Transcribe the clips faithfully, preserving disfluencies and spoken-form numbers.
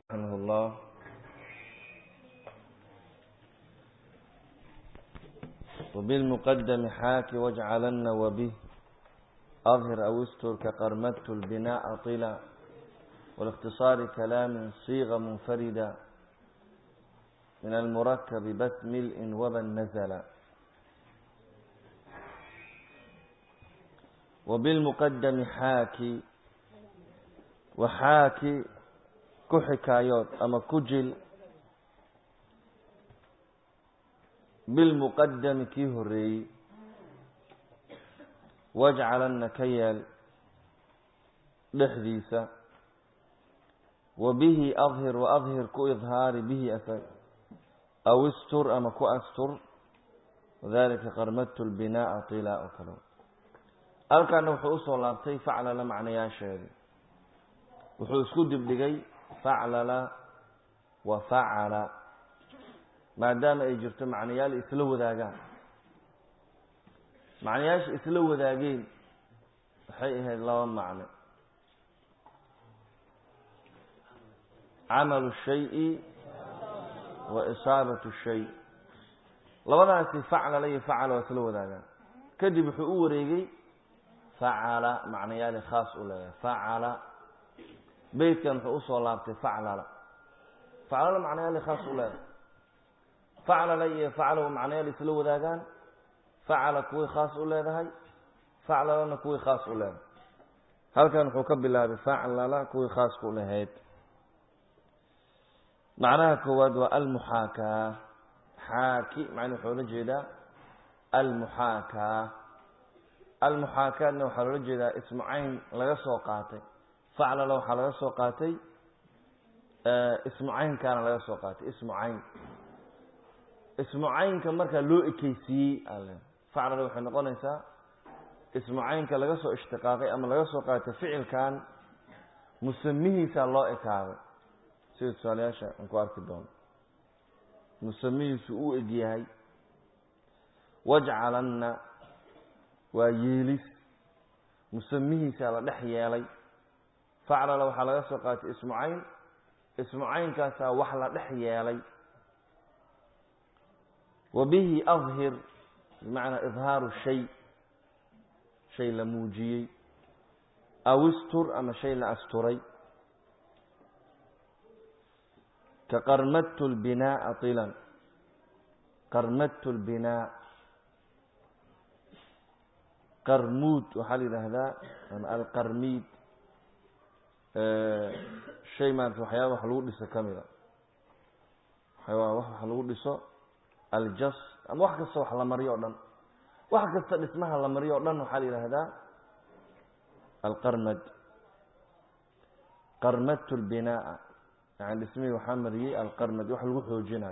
رحمه الله وبالمقدم حاك واجعلن وبه أظهر أو استر كقرمدت البناء طلا والاختصار كلام صيغ منفردا من المركب بث ملء وبا نزلا وبالمقدم حاكي وحاكي كحكايات أما كجل بالمقدم كيهري واجعلن كيال لحديثة وبه أظهر وأظهر كإظهار به أثر أو استر أما كأستر وذلك قرمدت البناء طلاء كلام ألقى وحو أصول لابتي فعل معنى يا شيري وحو اسكد بلغي فعل وفعل ما دام أي جرت معنيال إسلو ذاقان معنياش إسلو ذاقين حقيقة الله معنى عمل الشيء وإصابة الشيء لو أنا فعل لي فعل وإسلو ذاقان كدب حقوريقي فعل معنيال خاص أولا فعل بيت كان حقوصه الله فعل فعل معنيال خاص أولا فعل لي فعله معناه لسلو ذاقان فعل كوي خاص أولا هاي فعل لنا كوي خاص أولا هل كان حكب الله بفعل لا كوي خاص أولا هيت معناها كواد والمحاكاة حاكي معنى حول جدا المحاكاة المحاكاة أنه حول جدا اسم عين لغا سوقاتي فعل لو حل لغا سوقاتي اه اسم عين كان لغا سوقاتي اسم عين اسم caynka marka loo ekeysiyay alle facala waxay noqonaysaa ismu caynka laga soo ishtiqaaqay ama laga soo qaatay ficilkan musamihiisa loo ekaaday sida su'aalaasha aan ku arki doono musamihiisu uu egyahay waj'alanna waa yeelis musamihiisa la dhex yeelay facala waxa laga soo qaatay ismu cayn ismu caynkaas wax la dhex yeelay وبه أظهر بمعنى إظهار الشيء شيء لموجي أو استر أما شيء لأستري كقرمدت البناء طلا قرمدت البناء قرمود وحال هذا القرميد أه شيء ما في حياة وحلول لسه كاملة حيوان وحلول لسه الجص أما واحد قصة وحلا مريونا واحد قصة اسمها لا مريونا وحالي لهذا القرمد قرمدت البناء يعني اسمه وحمري القرمد وحل وحو جناي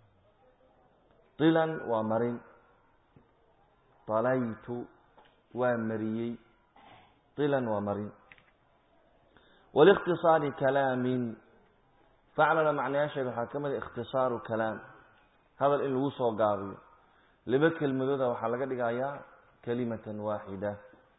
طلا ومرين طليت ومري طلا ومرين والاختصار كلام فعلنا معناه شيء حكمه اختصار كلام هذا الوصو قاضي لبك المدودة وحلقة دقايا كلمة واحدة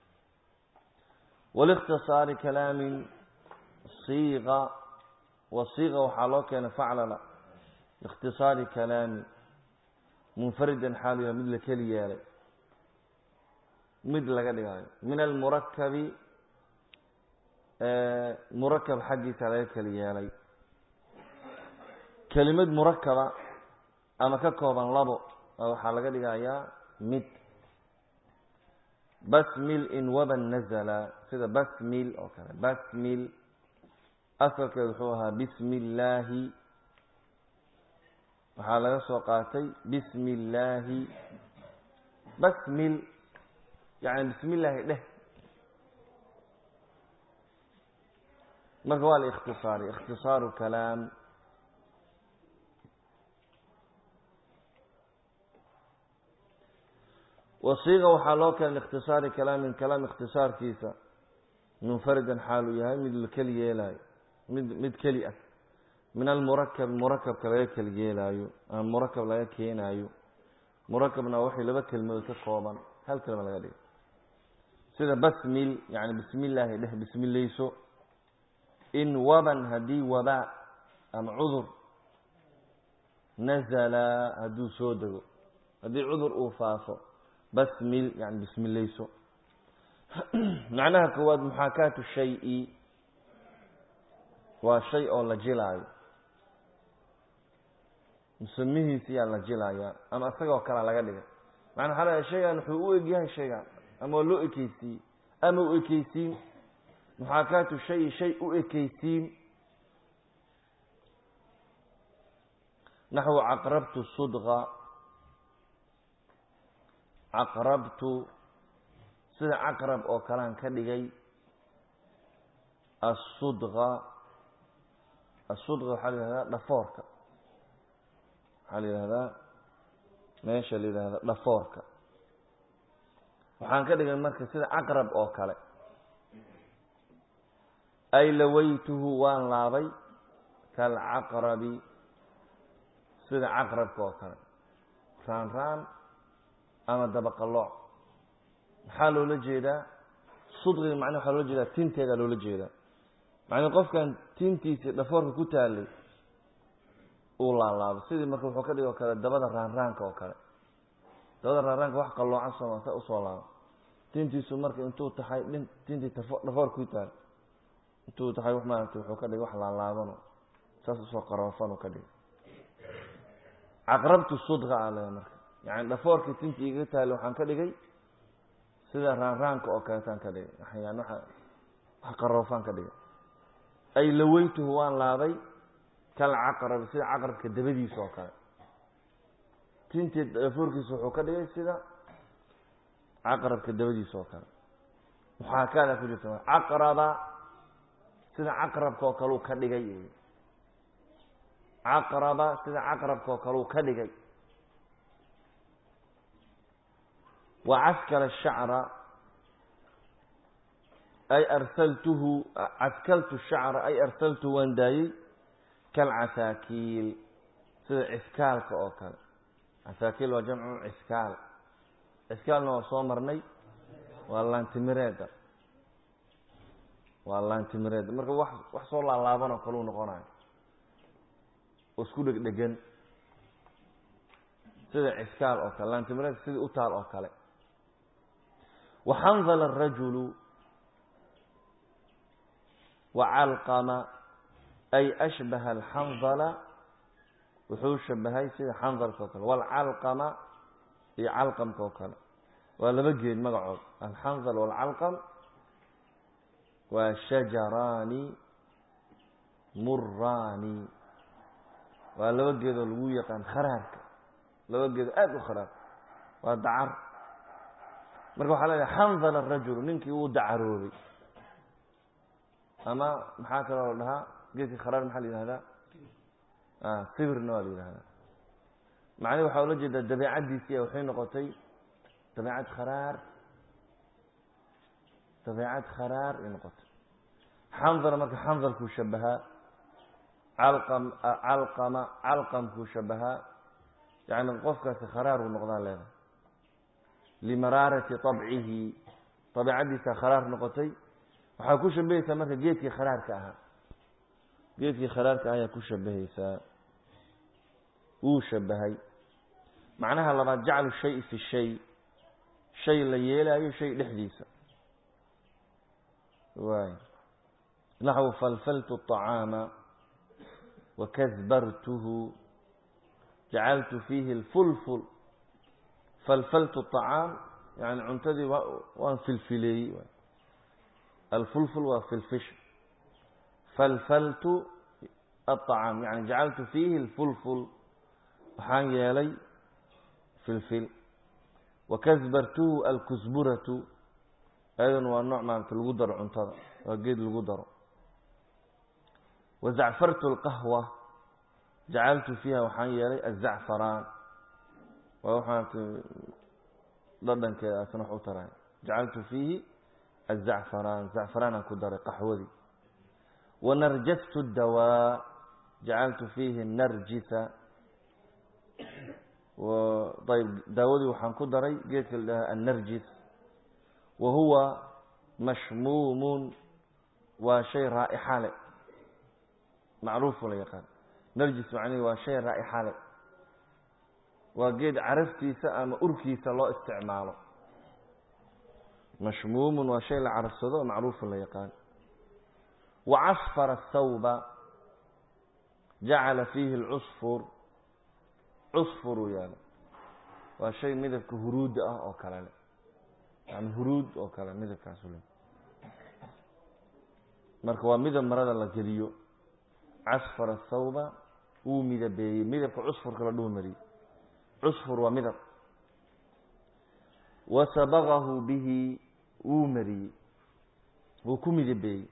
والاختصار كلام صيغة وصيغة وحلوك يعني فعلنا اختصار كلام منفردا حاليا مثل كليالي مثل دقايا من المركب آه مركب حقي ثلاثة كليالي كلمة مركبة ama ka kooban labo waxa laga dhigayaa mid basmil in waban nazala sida basmil oo kale basmil asalka wuxuu ahaa bismillah waxa laga soo qaatay bismillah basmil yani bismillah dheh marka waa ikhtisaari ikhtisaaru kalaam وصيغة وحالوك الاختصار كلام من كلام اختصار كيسا منفردا حاله يهي من الكلية لاي من كلية من المركب مركب كلاي كلية لايو المركب لا يكين ايو مركب نوحي لبك الملك قوما هل كلمة لا يلي سيدا بسميل يعني بسم الله له بسم الله يسو إن وبا هدي وباء ama cudur nazala hadduu soo dego haddii cudur uu faafo basmil yani bismilayso macnaha koowaad muxaakaatu shayi waa shay oo la jilaayo musamihiisi yaa la jilayaa ama isagoo kalea laga dhigay macnaa waxaa leeyahay shaygan wuxuu u egyahay shaygan ama waa loo ekeysiiyey ama u ekeysiin muxaakaatu shayi shay u ekeysiin naxwu caqrabtu sudqa caqrabtu sida caqrab oo kalean ka dhigay asudqa asudqa waxaa la yihahdaa dhafoorka waxaa la yihahdaa meesha la yihahda dhafoorka waxaan ka dhigay marka sida caqrab oo kale ay lawaytuhu waan laabay kalcaqrabi sida caqrabka oo kale raan raan ama dabaqalooc maxaa loola jeedaa sudqiga macna waxaa loola jeedaa tinteedaa loola jeedaa macnaa qofkan tintiisii dhafoorka ku taalay uu laalaabo sidii marka wuxuu ka dhigi oo kale dabada raanraanka oo kale dabada raanraanka wax qalloocan sooma sa usoo laabo tintiisu marka intuu tahay dhin tintii dhafoorka ku taal intuu tahay wax maaragtay wuxuu ka dhigi wax laalaabano saas usoo qaroofanu ka dhigi caqrabtu sudqa aa leeya marka yani dhafoorkii tintii iga taale waxaan ka dhigay sida raanraanka oo kaleetaan ka dhigay waxyaan waa wax qaroofaan ka dhigay ay lawaytuhu waan laabay kalcaqrabi sida caqrabka dabadiisa oo kale tintii dhafoorkiisa wuxuu ka dhigay sida caqrabka dabadiisa oo kale muxaakaada ku jirta caqraba sida caqrabka oo kale uu ka dhigay caqraba sida caqrabka oo kale uu ka dhigay wacaskala shacra ay arsaltuhu caskaltu shacra ay arsaltuhu waan daayey kalcasaakiil sida ciskaalka oo kale casaakiil waa jamcu ciskaal ciskaalna waa soo marnay waa laantimireeda waa laantimireeda marka wax wax soo laalaaban oo kale u noqonayo oo isku dhegdhegan sida ciskaal oo kale laantimireedka sidii u taal oo kale waxandala arajulu wacalqama ay ashbaha alxandala wuxuu shabahay sida xandalka oo kale waalcalqama iyo calqamka oo kale waa laba geed magacood alxandal waalcalqam waa shajaraani muraani waa laba geedoo lagu yaqaan kharaarka laba geedoo aada u kharaar waa dacar marka waxaa leedahay xandala arajulu ninkii wuu dacaroobay ama maxaa kaloo la dhahaa geedkii kharaar maxaa la yihahdaa sibirna waa la yihahdaa macnihi waxaa ula jeedaa dabeecaddiisii waxay noqotay dabeecad kharaar dabeecad kharaar ay noqotay xandala marka xandalkuu shabahaa calqam calqama calqamkuu shabahaa yani qofkaasi kharaar uu noqdaa leedahay limaraarati طabcihi dabeecaddiisa kharaar noqotay waxaa ku shabahaysaa marka geedkii kharaarka ahaa geedkii kharaarka ah ayaa ku shabahaysaa wuu shabahay macnaha labaad jaclu shayi fi shay shay la yeelaayo shay dhexdiisa waay naxwu falfaltu الطacaama wakasbartuhu jacaltu fiihi اlfulful falfaltu الطacaam yani cuntadii waan filfileeyey alfulful waa filfish falfaltu الطacaam yani jacaltu fiihi اlfulful waxaan yeelay filfil wakasbartuhu alkusburatu ayadan waa nooc maarata lagu daro cuntada waa geed lagu daro wazacfartu اlqahwa jacaltu fiiha waxaan yeelay azacfaraan waa waxaata dhadhankeeda asna wax u taray jacaltu fiihi azacfaraan zacfaraanaan ku daray qaxwadii wanarjaftu اdawaa jacaltu fiihi narjisa ayb daawadii waxaan ku daray geedka la dhaha annarjis wa huwa mashmuumun waa shay raa'ixa le macruufu la yaqaan narjis macnihi waa shay raa'ixa leh waa geed caraftiisa ama urkiisa loo isticmaalo mashmuumun waa shay la carafsado oo macruufun la yaqaan wacasfara athawba jacala fiihi alcusfur cusfuru yaala waa shay midabka huruudda ah oo kale leh yani huruud oo kale midabkaasu leh marka waa midab marada la geliyo casfara athawba wuu midabeeyey midabka cusfurka la dhuhu mariyey cusfur waa midab wasabagahu bihi wuu mariyey wuu ku midabeeyey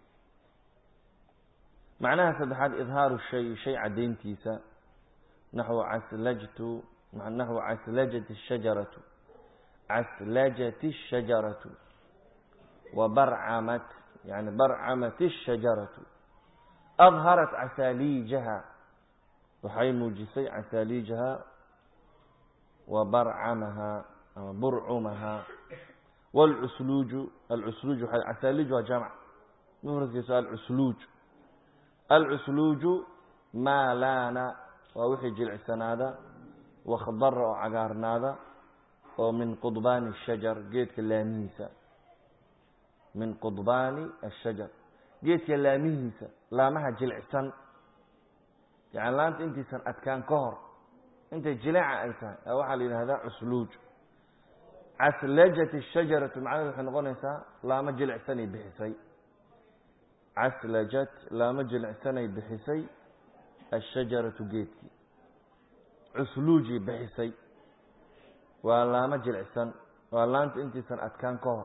macnaha saddexaad idhaaru shay shay caddayntiisa naxwu caslajtu naxwu caslajat shajaratu caslajat shajaratu wabarcamat yani barcamat shajaratu adharat casaaliijaha waxay muujisay casaaliijaha wabarcamaha ama burcumaha wاlcusluuju alcusluuj casaaliij waa jamc mufradkiisu alcusluuj alcusluuju maa laana waa wixii jilicsanaada wakhdara oo cagaarnaada oo min qudbaani الshajar geedka laamihiisa min qudbaani الshajar geedka laamihiisa laamaha jilicsan yani laanta intaysan adkaan ka hor intay jileeca ay tahay waxaa la yidhahdaa cusluuj caslajat الshajaratu macnahedu waxay noqonaysaa laamo jilicsanay bixisay caslajat laamo jilicsanay bixisay ashajaratu geedkii cusluujii bixisay waa laamo jilicsan waa laanta intaysan adkaan ka hor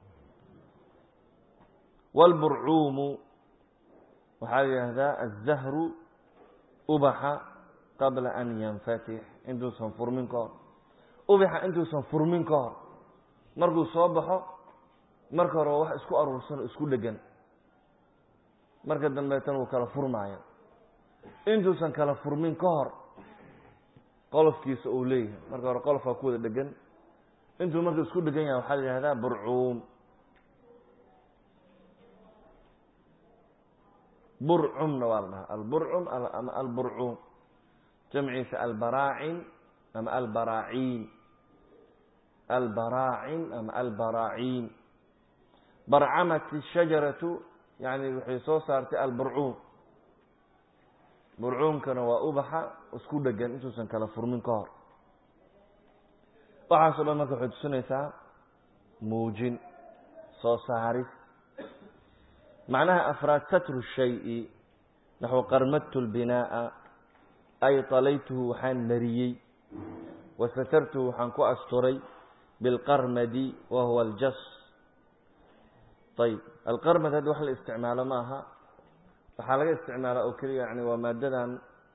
wاlburcuumu waxaa la yidhahdaa الzahru ubaxa qabla an yanfatix intuusan furmin ka hor ubaxa intuusan furmin ka hor markuu soo baxo marka hore waa wax isku aruursan oo isku dhegan marka dambeetana wuu kala furmaaya intuusan kala furmin ka hor qolofkiisa uu leeyahay marka hore qolofkaa ku wada dhegan intuu marka isku dhegan yahay waxaa la yidhahdaa burcuum burcumna waa la dhahaa alburcum ama alburcuum jamciisa albaraacin ama albaraaciin albaraacin ama albaraaciin barcamat الshajaratu yani waxay soo saartay alburcuum burcuumkana waa ubaxa isku dhegan intuusan kala furmin ka hor waxaaso dhan marka waxay tusinaysaa muujin soo saaris macnaha afraad satru shayi naxو qarmadtu اlbinaaءa ay talaytuhu waxaan mariyey wasatartuhu waxaan ku asturay bilqarmadi wa huwa aljas ayb alqarmad hadda wax la isticmaalo ma aha waxaa laga isticmaalaa oo keliya yani waa maadadan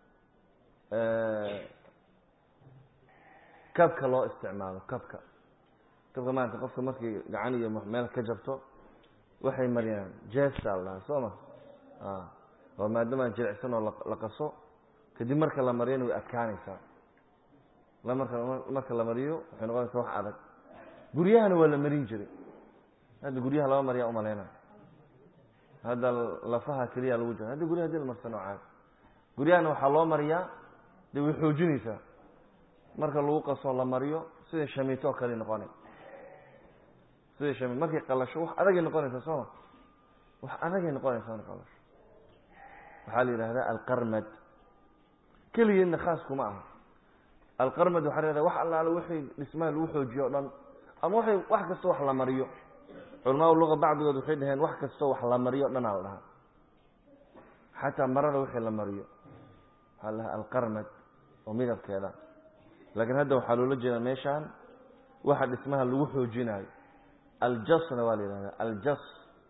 kabka loo isticmaalo kabka kabka maanta qofka markii gacan iyo meel ka jabto waxay mariyaan jesta la dhahaa soo ma waa maadamaa jilicsan oo la qaso kadib marka la mariyana way adkaanaysaa marka marka la mariyo waxay noqonaysaa wax adag guryahana waa la marin jiray hadda guryaha laba mariyaa umaleyna hadda lafaha keliya lagu jira hadda guryaha hadii la marsano caad guryahana waxaa loo mariyaa dee way xoojinaysaa marka lagu qaso la mariyo sida shamiito oo kale noqonay sida shamiito markay qalasho wax adagay noqonaysaa sooma wax adagay noqonaysaa qalasho waxaa la yidhahdaa alqarmad keligeedna khaas kuma aha alqarmad waxaa la yidhahdaa wax allaale wixii dhismaha lagu xoojiyo o dhan ama waxay wax kastoo wax la mariyo culamaau luga bacdigood waxay dhaheen wax kastoo wax la mariyo o dhan aa la dhahaa xataa marada wixii la mariyo waxaa la dhahaa alqarmad oo midabkeeda laakiin hadda waxaa loola jeedaa meeshaan waxa dhismaha lagu xoojinayo aljasna waa la yidhahdaa aljas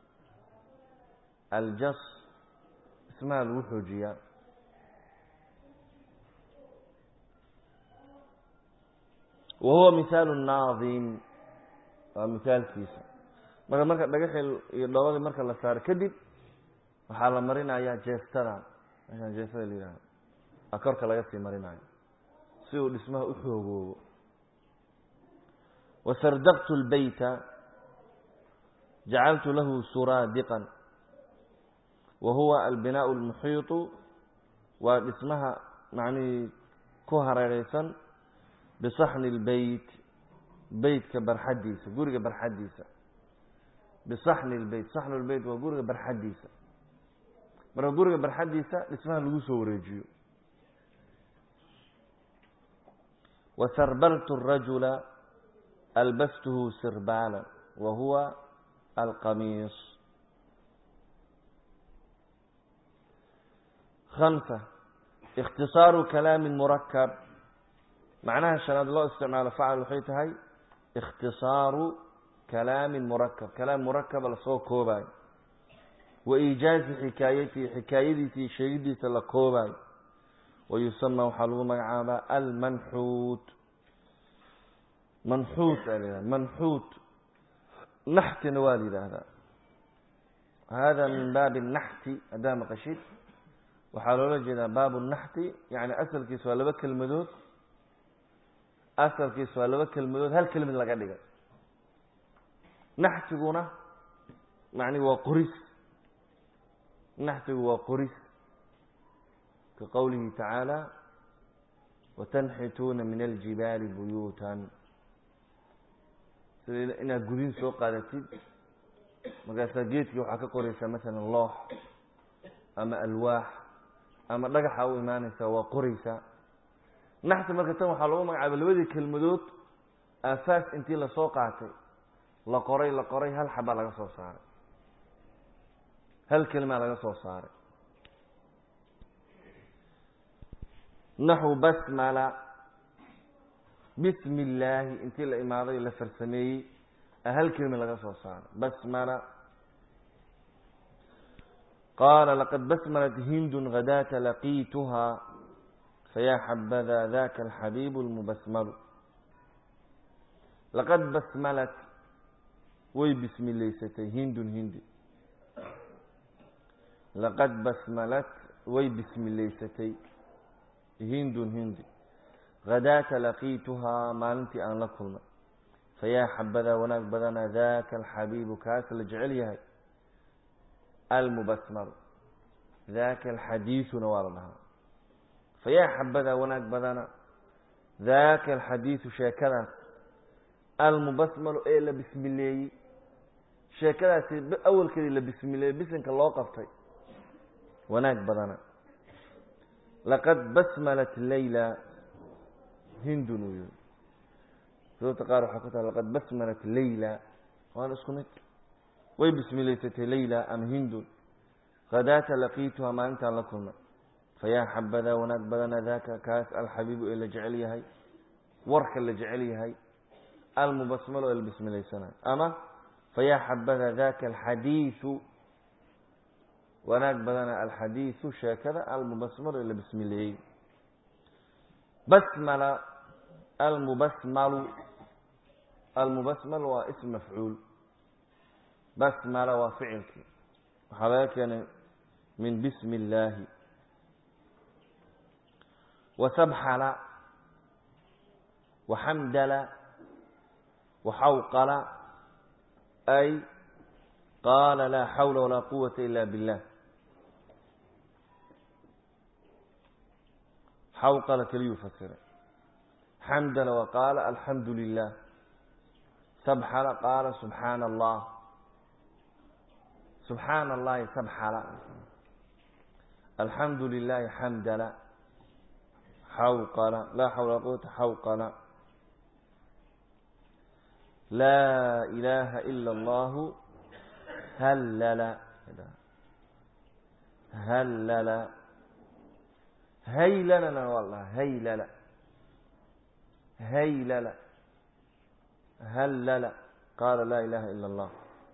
aljas dhismaha lagu xoojiyaa wa huwa mihaalu naadim waa mihaalkiisa marka marka dhagaxii iyo dhoobadii marka la saaro kadib waxaa la marinayaa jeestada meeshaan jeestada la yidhahdo a korka laga sii marinayo si uu dhismaha u xoogoobo wasardaqtu اlbayta jacaltu lahu suraadiqan wa huwa albinaaء اlmuxiiطu واسمها معني كوهر ريسان بصحن البيت بيت كبرحديثة قرق برحديثة بصحن البيت صحن البيت وقرق برحديثة مرة قرق برحديثة اسمها لغوسة ورجيو وسربلت الرجل ألبسته سربالا وهو القميص. خمسة اختصار كلام مركب معناها شناد الله استعمال فعل وحيت هاي اختصار كلام مركب كلام مركب لصو كوباي وإيجاز حكايتي حكايتي شيدي تلقوباي ويسمى وحلو مقعابا المنحوت منحوت عليها منحوت نحت نوالد هذا هذا من باب النحت أدام قشيد وحلو لجنا باب النحت يعني أسل كيسوا لبك المدود أسل كيسوا لبك المدود هل كلمة لك عندك نحت قونا يعني وقرس نحت وقرس كقوله تعالى وتنحتون من الجبال بيوتا إنها قدين سوق قادتين مقاسا جيتك وحكا قريسا مثلا اللوح أما ألواح أما لقحا وإيمانيسا وقريسا نحت مركتان وحلوه مقعب الودي كالمدود أساس انتي لسوقاتي لقري لقري هل حبا لغا سو ساري هل كلمة لغا سو ساري نحو بسملة بسم الله انتي الإمارة لفرسمي هل كلمة لغا سو ساري بسملة قال لقد بسملت هند غداة لقيتها فيا حبذا ذاك الحبيب المبسمل لقد بسملت وي بسم الله ستي هند هندي لقد بسملت وي بسم الله ستي هند هندي غداة لقيتها ما انت ان لكم فيا حبذا وناك بدنا ذاك الحبيب كاس لجعلها المبسمل ذاك الحديث نوارها فيا حبذا وناك بدنا ذاك الحديث شاكرا المبسمل إلا بسم الله شاكرا أول كلمة بسم الله بسنك الله قفتي وناك بدنا لقد بسملت الليلة هند نويو سوى تقارب حكوتها لقد بسملت الليلة وانا اسكنت وي بسم الله ستي ليلة أم هند غداة لقيتها ما أنت لكم فيا حبذا وناك بدنا ذاك كاس الحبيب إلا جعلي هاي ورك اللي جعلي هاي المبسمل إلا بسم الله سنة أما فيا حبذا ذاك الحديث وناك بدنا الحديث شاكذا المبسمل إلا بسم الله بسمل المبسمل المبسمل واسم مفعول بسمل وفعلك وحضرتك يعني من بسم الله وسبحل وحمدل وحوقل أي قال لا حول ولا قوة إلا بالله حوقل كلي يفسر حمدل وقال الحمد لله سبحل قال سبحان الله سبحان الله سبحل الحمد لله حمدل حوقل لا حول ولا قوة حوقل لا إله إلا الله هلل هلل هيلل والله هيلل هيلل هلل قال لا إله إلا الله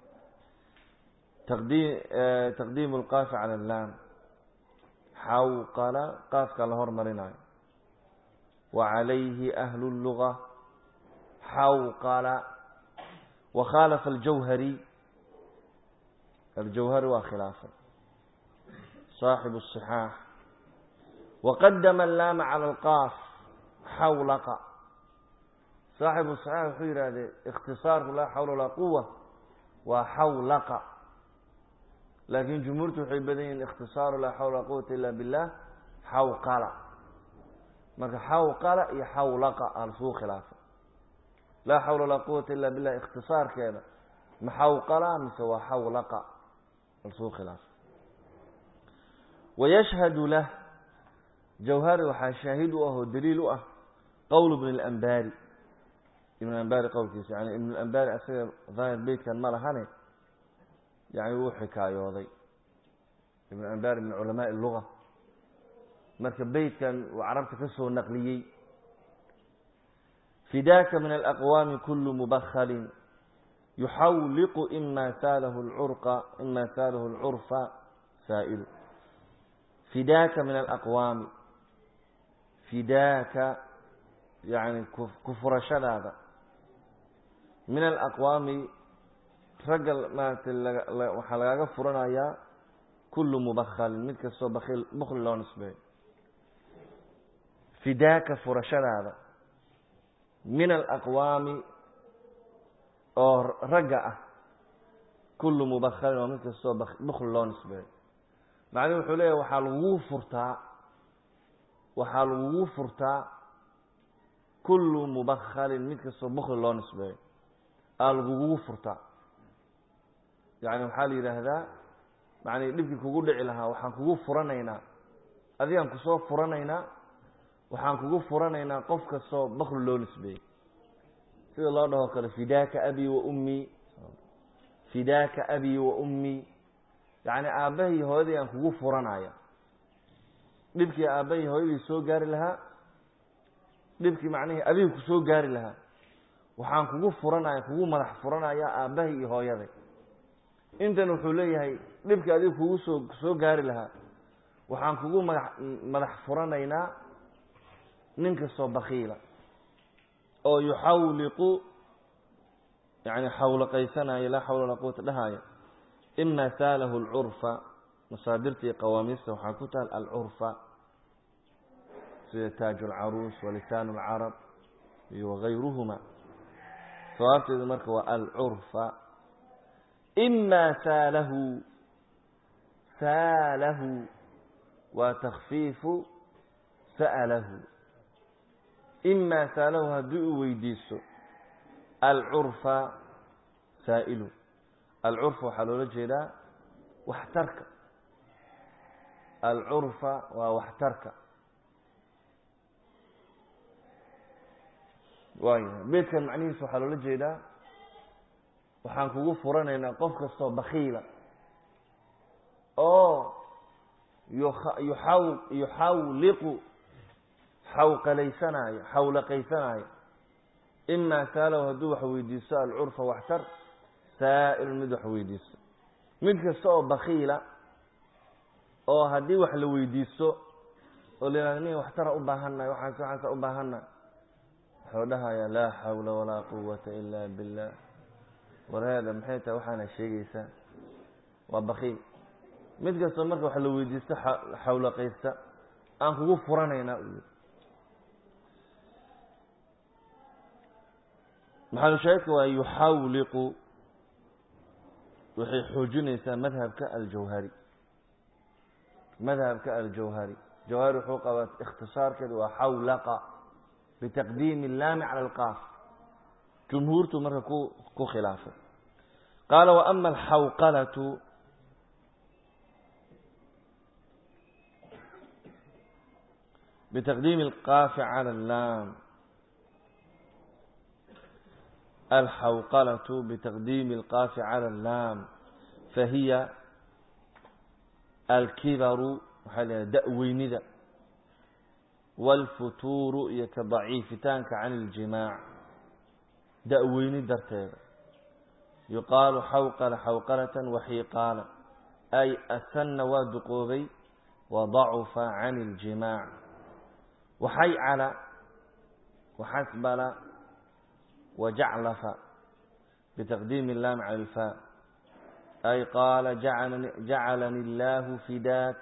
تقديم آه تقديم القاف على اللام حوقل قاف كالهور مريناي وعليه أهل اللغة حوقل وخالف الجوهري الجوهري وخلافه صاحب الصحاح وقدم اللام على القاف حولق صاحب الصحاح خير هذا اختصار لا حول ولا قوة وحولق لكن جمهورته حيبدين الاختصار لا حول ولا قوة إلا بالله حوقلة marka حوقلة iyo حولقة السوق خلافة لا حول ولا قوة إلا بالله اختصار كذا محوقلة مسوى حولقة السوق خلافة ويشهد له جوهري وحاشاهد وهو دليل أه قول ابن الأنباري ابن الأنباري قول كيس يعني ابن الأنباري أسير ظاهر بيت كان ماله هني يعني هو حكاية وضي ابن الأنباري من علماء اللغة مركب بيت كان وعربت قصه النقليي فداك من الأقوام كل مبخل يحولق إما ساله العرق إما ساله العرف سائل فداك من الأقوام فداك يعني كفر شذا من الأقوام رجل ما وحلقة فرنا يا كل مبخل مثل سو بخيل بخل لون نسبه فداك فرشد هذا من الأقوام أو رجع كل مبخل ومثل سو بخل لون نسبه معلوم حليه وحلو فرتا وحلو فرتا كل مبخل مثل سو بخل لون نسبه الغو فرتا يعني حالي هذا يعني dhibkii kugu dhici lahaa waxaan kugu furanaynaa adigan ku soo furanaynaa waxaan kugu furanaynaa qof kasto bakhru loo nisbeey sida loo dhaho kale fidaaka abi wa ummi fidaaka abi wa ummi yani aabahay hooyadii aan kugu furanaya dhibkii aabahay hooyadii soo gaari lahaa dhibkii macnaheedu adigu ku soo gaari lahaa waxaan kugu furanaya kugu madax furanaya aabahay iyo hooyaday intan wuxuu leeyahay dhibkii adigu kugu soo soo gaari lahaa waxaan kugu madax madax furanaynaa ninka soo bakhiila oo yuhawliqu yani hawlaqaysana la hawla wala quwwata dhahaya imma salahu al-urfa masaadirti qawaamista waxa ku taal al-urfa sida taaj al-arus wa lisan al-arab iyo ghayruhuma sababteedu marka waa al-urfa إما ساله ساله وتخفيف سأله إما ساله هدوء ويديس العرف سائل العرف حلول جدا واحترك العرف واحترك واي بيت كان معني سو حلول جدا waxaan kugu furanaynaa qof kasto bakhiila oo yuhaw yuhawliqu hawqalaysanaya hawlaqaysanaya imma salahu hadu wax weydiiso al-urfa waxtar sa'il mid wax weydiiso mid kasto bakhiila oo hadii wax la weydiiso oo leeyahay waxtar u baahanay waxaan saxan u baahanay xoolaha la hawla wala quwwata illa billah وهذا محيته waxaana sheegaysa waa bakhiil mid kasto marka wax la weydiisto xawla qaysta aan kugu furanayna maxaa sheekay waa yuhawliqu waxay xoojinaysaa madhabka al-jawhari madhabka al-jawhari jawhari wuxuu qabaa ikhtisaarkeedu waa hawlaqa bitaqdiim al-lam ala al-qaf جمهورته مرة كو كو خلافه قال وأما الحوقلة بتقديم القاف على اللام الحوقلة بتقديم القاف على اللام فهي الكبر دأوين ذا والفتور يكضعيفتان عن الجماع دأوين درتين يقال حوقل حوقلة وحيقال أي أسن ودقوبي وضعف عن الجماع وحي على وحسبل وجعلف بتقديم اللام على الفاء أي قال جعلني, جعلني الله فداك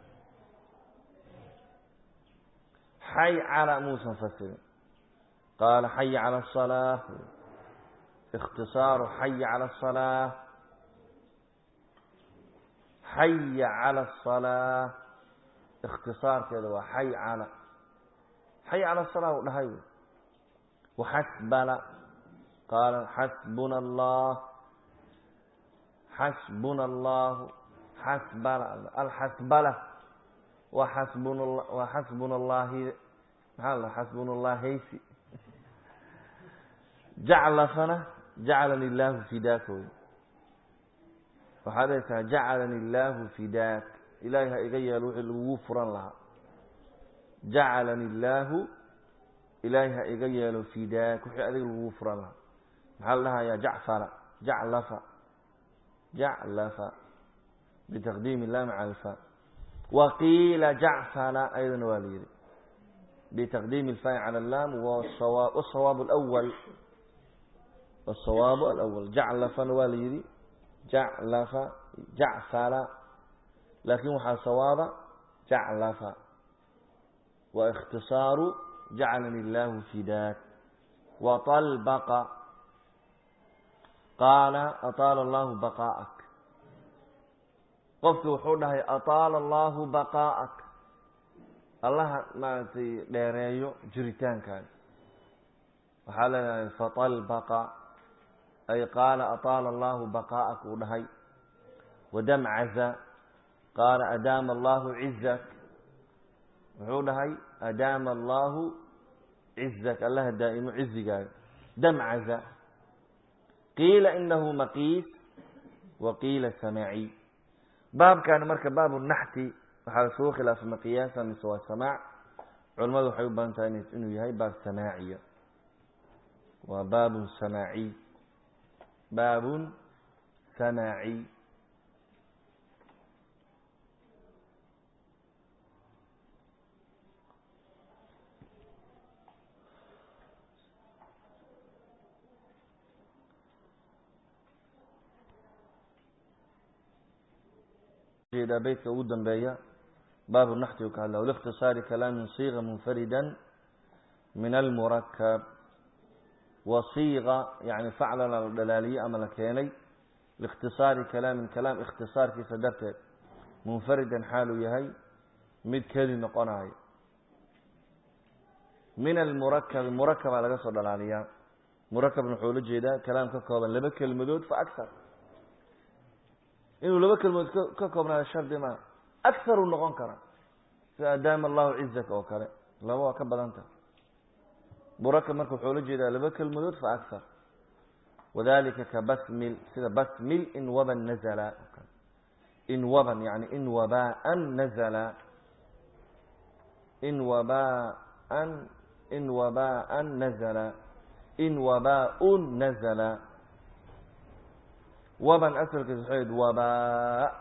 حي على موسى فسر قال حي على الصلاة اختصار حي على الصلاة حي على الصلاة اختصار كذا وحي على حي على الصلاة ونهاية. وحسبنا قال حسبنا الله حسبنا الله حسبنا الحسبلة وحسبنا الله وحسبنا الله هلا حسبنا الله هيسي جعل فنا جعلني الله فداك وحدث جعلني الله فداك إلهي إغيى الوفرا لها جعلني الله إلهي إغيى فداك وحي أذيك الوفرا لها محل لها يا جعفر جعلف جعلف بتقديم اللام على الفاء. وقيل جعفر أيضا واليري بتقديم الفاء على اللام. والصواب, والصواب الأول والصواب الأول جعلف واليري جعلف جعفر لكن وحا صواب جعلف واختصار جعلني الله فداك. وطلبق قال أطال الله بقاءك قفت وحوده أطال الله بقاءك الله ما تديريو جريتان كان وحالنا فطلبق أي قال أطال الله بقاءك ودهي. ودمعز قال أدام الله عزك وحوده أدام الله عزك الله دائم عزك. دمعز قيل إنه مقيس وقيل سماعي. باب كان مركب باب النحت وحال سوى خلاف مقياسا من سوى السماع. علماء وحيوب بانتانيس إنه يهي باب سماعي وباب سماعي باب سماعي. إذا بيتك أودا بيا باب النحت وكهلا. والاختصار كلام صيغة منفردا من المركب. وصيغة يعني فعل الدلالية أما لكيني. الاختصار كلام كلام اختصار في صدرته منفردا حاله يهي مد كلمة قناعي من المركب. المركب على قصر دلالية مركب نحول جيدا كلام ككوبا لبك المدود فأكثر إنه لبك المدود ككوبا على الشرد ما أكثر النغان كرا فأدام الله عزك أو كرا لا هو أكبر أنت مركب مركب حول جيدا لبك المدود فأكثر. وذلك كبسمل سيدا بسمل إن وبا نزل إن وبا يعني إن وباء نزل إن وباء إن وباء نزل إن وباء نزل. وبا أسر كسحيد وباء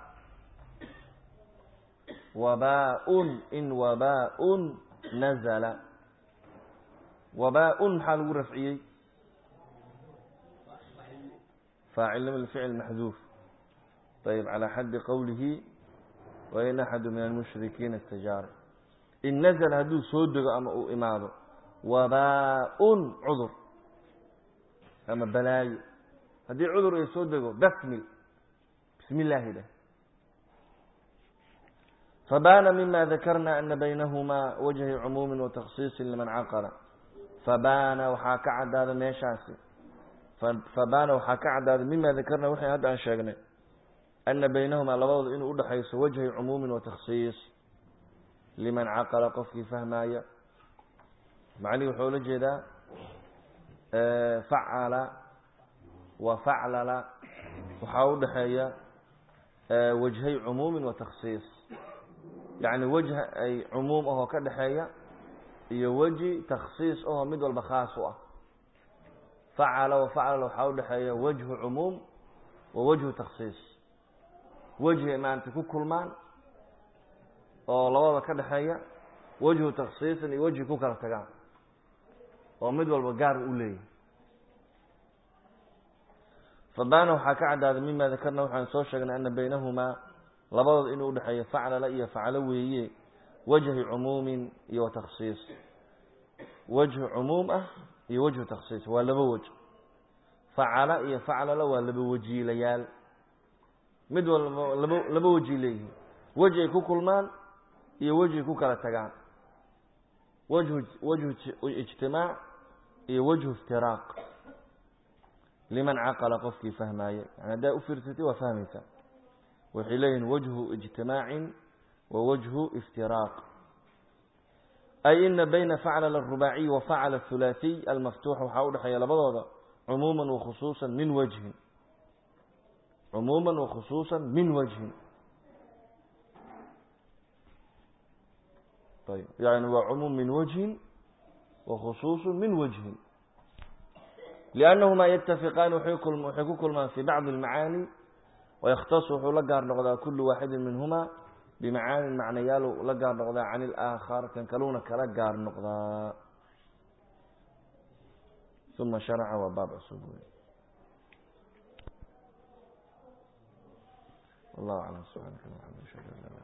وباء إن وباء نزل. وباء حال رفعي فاعل من الفعل محذوف. طيب على حد قوله وإن أحد من المشركين استجار إن نزل هدو صدق أما إماده وباء عذر أما بلاي هدي عذر يصدقه بسمل بسم الله ده. فبان مما ذكرنا أن بينهما وجه عموم وتخصيص لمن عقل. فبان وحاك عداد ميشاسي فبان وحاك عداد مما ذكرنا وحي هذا عن شاقنا أن بينهما لبض إنه أدى حيث وجه عموم وتخصيص لمن عقل قفك فهمايا معني وحول جدا فعل وفعلل وحاول حيا وجهي عموم وتخصيص يعني وجه أي عموم أهو كدحيا يوجه تخصيص أهو مد والبخاصة. فعل وفعل وحاول حيا وجه عموم ووجه تخصيص. وجه ما أنت كل مان أو لوضع كدحيا وجه تخصيص إن وجه كوكا تجاه ومد والبقار أولي. فبانوا حكى عدد مما ذكرنا وحن سوشنا أن بينهما لبض إنه أدحيا فعل لا يفعل ويه وجه عموم وتخصيص. وجه عموم وجه تخصيص ولا بوجه فعل يفعل لا ولا بوجه ليال مد ولا بوجه ليه وجه كل مان iyo wajhi ku kala tagaan wajhu wajhu ijtimaac iyo wajhu iftiraaq liman caqala qofkii fahmaayay yani haddaa u fiirsatay waa fahmaysaa waxay leeyihin wajhu ijtimaacin wa wajhu iftiraaq ay ina bayna faclal الrubaaciy wa facl الثulaathiy almaftuux waxaa u dhexeeya labadooda cumuuman wakhusuusa min wajhin cumuuman wakhusuusa min wajhin ayb yani waa cumuum min wajhin wakhusuusu min wajhin liannahuma yatafiqaan waxay ku kulmaan fi bacdi اlmacaani wayakhtasu wuxuu la gaar noqdaa kulu waaxidi minhuma bimacaanin macnayaal la gaar noqdaa can ilaakhar kan kaluuna kala gaar noqdaa uma sharaca waa baab cusub wey wallahu aclam subxaanaka allahumma wa bihamdika ashhadu an la ilaha illa anta